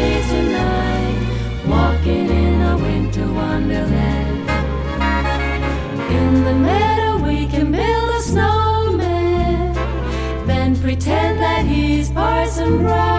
here tonight, walking in a winter wonderland. In the meadow we can build a snowman, then pretend that he's Parson Brown.